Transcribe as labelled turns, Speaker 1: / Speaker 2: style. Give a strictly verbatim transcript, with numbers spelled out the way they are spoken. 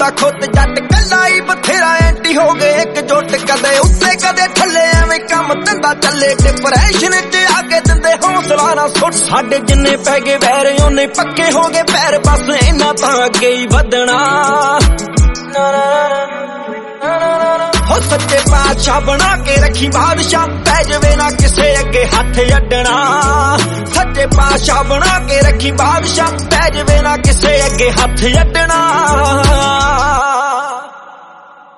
Speaker 1: खुद जट कलाई बथेरा एंटी हो गए एकजुट कदे उत्ते कदे थले एवें कम धंधा चले डिप्रेशन च आके दिंदे हौसला ना सुट साडे जिन्ने पै गए वैर ओने पक्के हो गए पैर बस इन्ना तां अगे ही वधना हो सच्चे पातशाह बना के रखी बादशाह पै जवे ना किसे अगे हथ अड्डना सच्चे पातशाह बना के रखी बादशाह पै जवे ना किसे अगे हथ अड्डना।